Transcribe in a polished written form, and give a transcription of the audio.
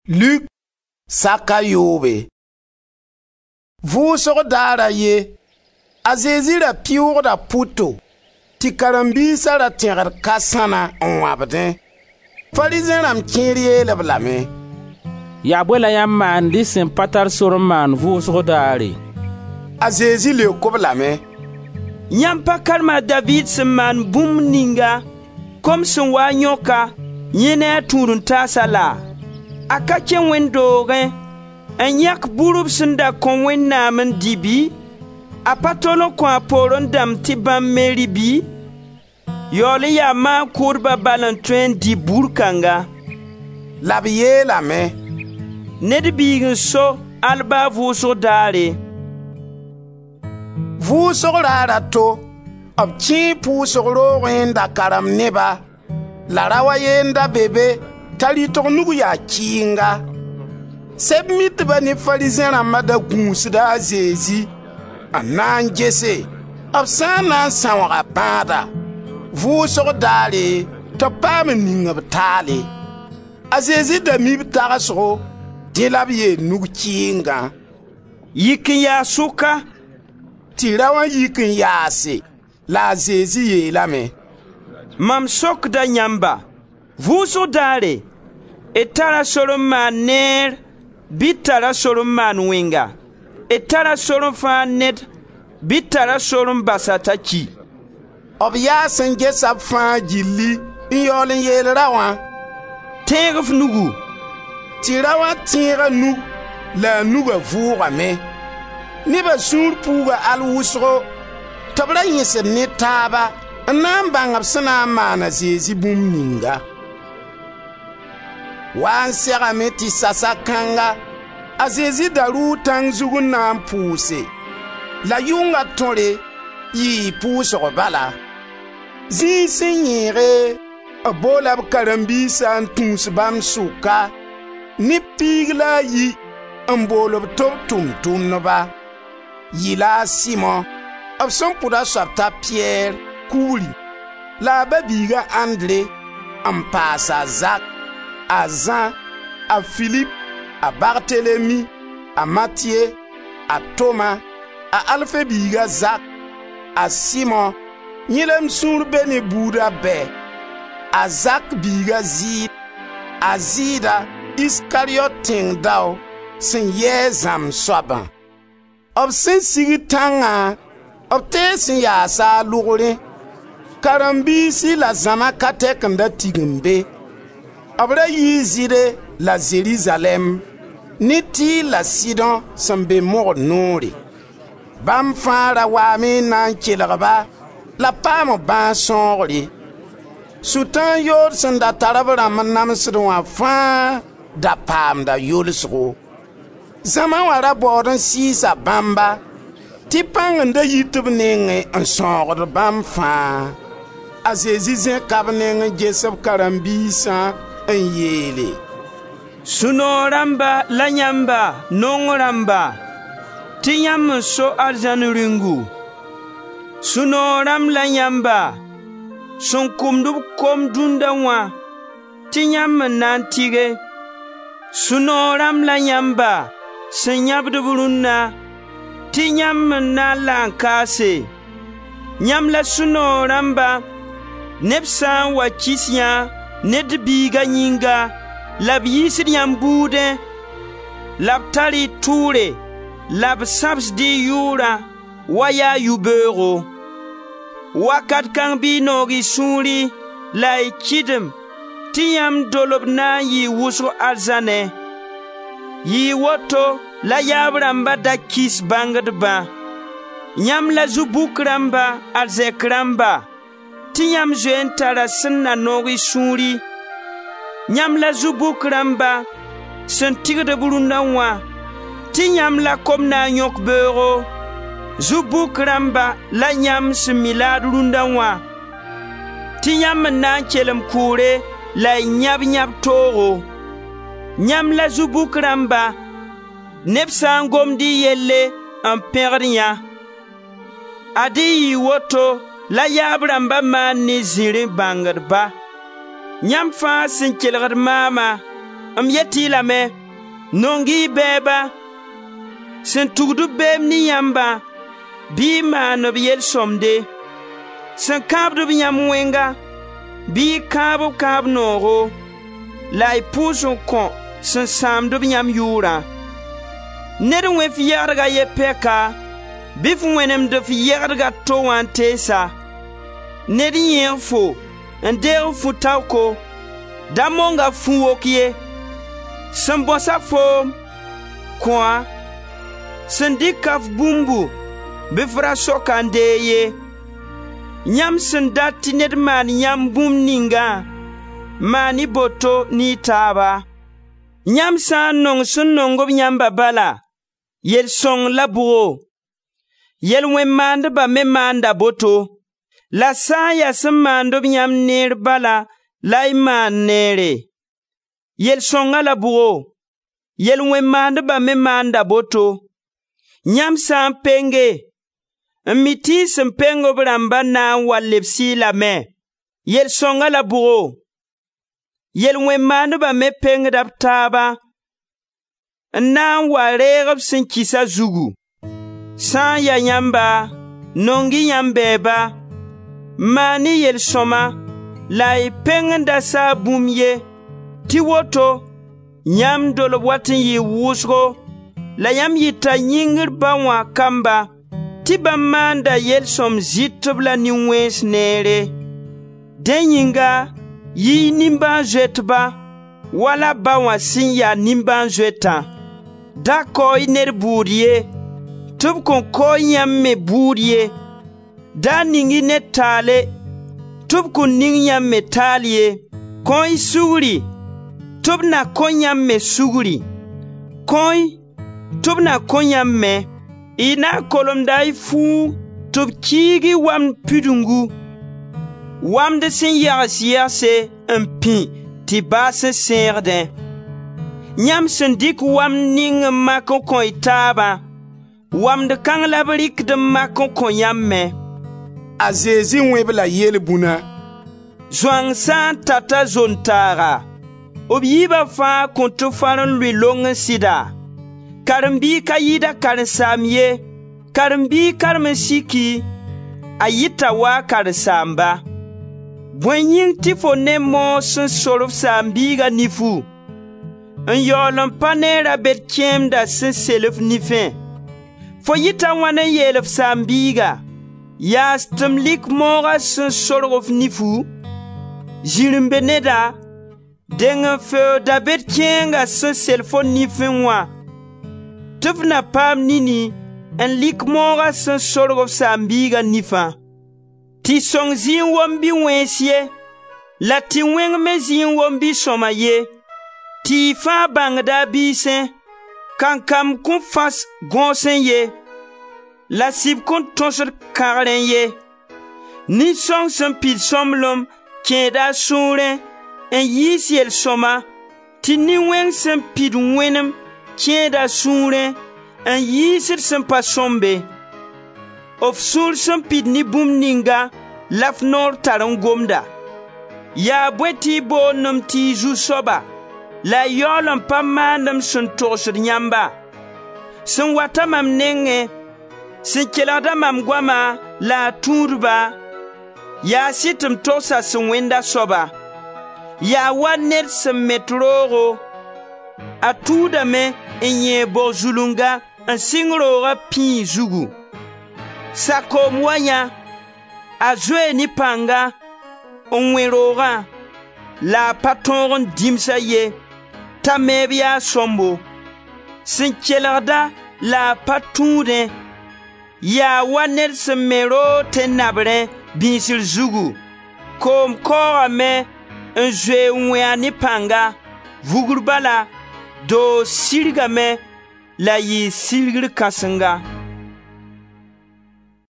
Luk saka yobe. Vʋʋsg daara ye, a Zezi ra piʋʋgda puto, tɩ karen-biisã ra tẽgd ka-sãna n wãbdẽ. Farizẽ rãmb kẽer yeel-b lame: yaa bõe la yãmb maan dɩ sẽn pa tar sor n maan vʋʋsg daare? A Zezi leok-b lame: yãmb pa karema David sẽn maan bũmb ninga, kom sẽn waa yõka, yẽ ne a tũud-n-taasã la? A ka kẽ wẽn-doogẽ, n yãk burb sẽn da kõ Wẽnnaam n dɩ bɩ? A pa tol n kõ a poor n dãmb tɩ bãmb me rɩ bɩ? Yaool n yaa maan-kʋʋdbã bal n tõe n dɩ bur kãnga. La b yeelame: ned biig n so alba vʋʋsg daare. Vʋʋsg raara to, b kẽe pʋʋsg roogẽ n da karem neba, la ra wa yeenda bebe t'a rɩtg nug yaa kɩɩnga. Sɛb-mitbã ne Farizẽ rãmbã da gũusda a Zezi n na n gese, b sã n na n sãooga bãada vʋʋsg daare tɩ b paam n ning b taale. A Zezi da mi b tagsgo, dẽ la b yeel nug kɩɩngã: yik n yaa sʋka. Tɩ ra wã yik n yaase, la a Zezi yeelame: mam sokda yãmba, vʋʋsg daare, d tara sor n maan neer bɩ d tara sor n maan wẽnga? D tara sor n fãa ned bɩ d tara sor n basa t'a ki? B yaa sẽn gesa b fãa gilli n yaool n yeel ra wã: tẽeg f nugu. Tɩ ra wã tẽega nug la a nuga vʋʋgame. Nebã sũur puuga al wʋsgo tɩ b ra yẽsd ne taaba n na n bãng b sẽn na n maan a Zezi bũmb ninga. Wa n segame tɩ sasa kãnga, a Zezi da rʋʋ tãng zug n na n pʋʋse, la yʋnga tõre yɩɩ pʋʋsg bala. Zĩig sẽn yẽege, b boola b karen-biisã n tũus bãmb sʋka, ne piig la a yi n bool b tɩ b tʋm-tʋmdba. Yɩla a Sɩmo, b sẽn pʋda soab t'a Piyɛɛr kubri, la a ba-biiga Andre, n paas a Zak, a Zã, a Filip, a Bartelemi, a Matye, a Toma, a Alfe biiga Zak, a Sɩmo, yẽlem sũur be ne buudã bɛ, a Zak biiga Zɩɩd, a Zɩɩda Iskariyot tẽng dao sẽn yɛɛ zãmb soabã. B sẽn sig tãngã, b tees n yaasa a lʋgrẽ. Karen-biisi la zãma ka tɛk n da tig n be. B ra yɩɩ Zɩɩde la Zerizalɛm, ne Tɩɩr la Sɩdõ sẽn be mogd noore. Bãmb fãa ra waame n na n kelgba la paam bãag-sõogre. Sʋtãan yood sẽn da tar b rãmb n namsd wã fãa da paamda yolsgo. Zãma wã ra baood n sɩɩsa bãmba, tɩ pãng n da yit b nengẽ n sõogd bãmb fãa. A Zezi zẽka b neng n ges b karen-biisã n yeele: sũ-noog rãmba la yãmba nong rãmba, tɩ yãmb n so arzãn rĩngu. Sũ-noog rãmb la yãmba sẽn kʋmd b kom dũndã wã, tɩ yãmb n na n tɩge. Sũ-noog rãmb la yãmba sẽn yãbd b rũnnã, tɩ yãmb n na n la n kaase. Yãmb la sũ-noog rãmba, neb sã n wa kɩs yã ned biiga yĩnga, la b yiisd yãmb buudẽ, la b tar y tʋʋre, la b sãbsd y yʋʋrã wa yaa yu-beoogo. Wakat kãng bɩ y noog y sũuri la y kɩdem tɩ yãmb dolb na n yɩ wʋsg arzãnẽ. Yɩɩ woto la yaab rãmba da kɩs bãngdbã. Yãmb la zu-buk rãmba arzɛk rãmba, tɩ yãmb zoe n tara sẽn na noog y sũuri. Yãmb la zu-buk rãmba sẽn tɩgd b rũndã wã, tɩ yãmb la kom na n yõk beoogo. Zu-buk rãmba la yãmb sẽn mi laad rũndã wã, tɩ yãmb n na n kelem kʋʋre la y yãb-yãb toogo. Yãmb la zu-buk rãmba, neb sã n gomd y yelle n pẽgd yã. Ad y yɩ woto la yaab rãmba maan ne zĩrẽ bãngdba. Yãmb fãa sẽn kelgd maama yeti lame nongi beba sen tugdu beb ni yamba bi maanob yel somde sen kabdu bi yam wenga bi kaab noogo la y pʋʋs n kõ sẽn sãamd b yãmb yʋʋrã ned n wẽ f yɛgdga ye pɛka bɩ f wẽnemd f yɛgdga to wã n teesa ned yẽeg fo n deeg fu taoko da monga fu wok ye sẽn bõsa foom kõa sẽn dɩka f bũmbu bɩ f ra soka n dee ye yãmb sẽn dat tɩ ned maan yãmb bũmb ningã maani boto ni taaba yãmb sã n nong sẽn nong b yãmba bala yel-sõng la bʋgo yel-wẽn-maandbã me maanda boto la sã n yaa sẽn maand b yãmb neer bala la y maan neere yel-sõngã la bʋgo yel-wẽn-maandbã me maanda boto yãmb sã n penge n mi tɩ y sẽn peng b rãmbã na n wa lebs-y lame yel-sõngã la bʋgo yel-wẽn-maandbã me pengda b taaba n na n wa reeg b sẽn kɩsa zugu sã n ya yãmba nongi yãmb bɛɛba maani yel-sõma la y pengda saa bũmb ye tɩ woto yãmb dolb wat n yɩ wʋsgo la yãmb yɩta yĩngr ba wã kamba tɩ bãmb maanda yel-sõm zɩtb la nin-wẽns neere dẽ yĩnga yɩ nimbãan-zoɛtba wala ba wã sẽn yaa nimbãan-zoɛtã da kaoy ned buud ye tɩ b kõn kaoy yãmb me buud ye da ning-y ned taale tɩ b kõn ning yãmb me taal ye kõy sugri tɩ b na kõ yãmb me sugri kõy tɩ b na kõ yãmb me y na kolmda y fũu tɩ b kiigi wamd pidungu wamd sẽn yags yɛgse n pĩ tɩ baas n sẽegdẽ yãmb sẽn dɩk wamd ning n mak n kõ y taabã wamd kãng la b rɩkd n mak n kõ yãmb me a Zezi wẽb la yel-bũna zoang sã n tata zon-taaga b yiibã fãa kõn tɩ fãr n lʋɩ long n sɩda karen-biig ka yɩɩda karen-saam ye karen-biig karem n siki a yɩta waa karen-saamba bõe yĩng tɩ fo ne moos n sor f saam-biigã nifu n yaool n pa ne ra-bet kẽemda sẽn sel f nifẽ fo yɩta wãn n yeel f saam-biiga yaas tɩ m lik moogã sẽn sorg f nifu zĩrĩmbe neda deng n feo da-bet kẽenga sẽn sel fo nifẽ wã tɩ f na paam nini n lik moogã sẽn sorg f saam-biigã nifã tɩ sõng zĩig wom-bi wẽns ye la tɩ wẽng me zĩig wom-bi sõma ye tɩ y fãa bãngda a biisẽ kankam kõn fãs gõosẽ ye la sib kõn tõsd kãgrẽ ye nin-sõng sẽn pid sõmblem kẽeda a sũurẽ n yiis yel-sõma tɩ nin-wẽng sẽn pid wẽnem kẽeda a sũurẽ n yiisd sẽn pa sõmbe f sũur sẽn pid ne bũmb ninga la f noor tar n gomda yaa bõe tɩ y boondem tɩ y zu-soaba la y yaool n pa maandem sẽn togsd yãmba sẽn wata mam nengẽ sẽn kelgda mam goama la a tũudba yaa sɩ tɩ m togsa sẽn wẽnda soaba yaa wa ned sẽn met roogo a tuudame n yẽ bog-zulunga n sɩng roogã pĩig zugu sakoom wa yã a zoee ne pãnga n wẽ roogã la a pa tõog n dĩmsa ye t'a meeb yaa sõmbo sẽn kelgda la a pa tũudẽ yaa wa ned sẽn me roog tɩ nabrẽ bĩisr zugu koom kaoogame n zoe n wẽ-a ne pãnga vugr bala doo sirgame la yɩɩ sirgr kãsenga